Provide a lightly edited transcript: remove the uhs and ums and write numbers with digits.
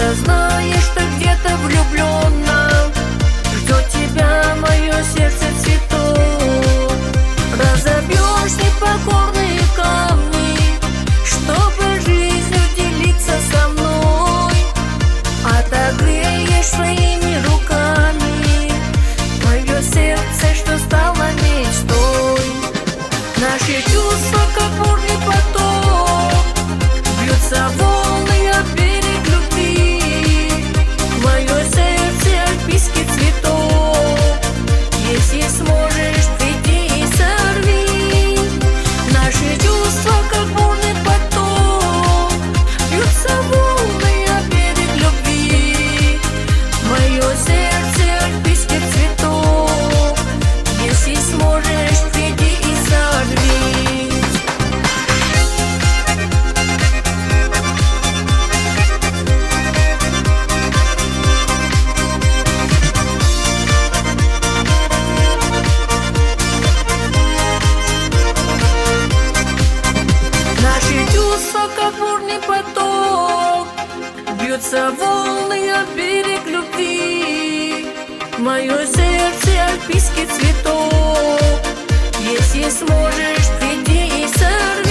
знаешь, ты где-то влюбленно, ждет тебя мое сердце цветов. Разобьешь непокорные камни, чтобы жизнью делиться со мной. Отогреешь своими руками мое сердце, что стало мечтой. Наши чувства, как бурный поток, бьются волны о берег любви. Мое сердце альпийский цветок, если сможешь, приди и сорви. Наши чувства, как бурный поток, бьются волны о берег любви. Мое сердце альпийский цветок, если сможешь, приди и сорви. Наши чувства, как бурный поток, бьются волны о берег любви. Мое сердце альпийский цветок, если сможешь, приди и сорви.